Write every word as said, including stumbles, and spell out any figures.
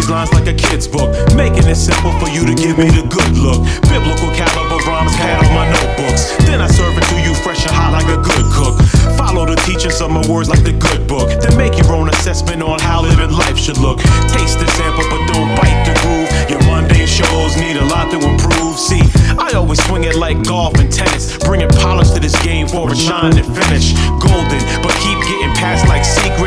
these lines like a kid's book, making it simple for you to give me the good look. Biblical caliber rhymes pad on my notebooks. Then I serve it to you fresh and hot like a good cook. Follow the teachings of my words like the good book. Then make your own assessment on how living life should look. Taste the sample but don't bite the groove. Your mundane shows need a lot to improve. See, I always swing it like golf and tennis, bringing polish to this game for a shine and finish.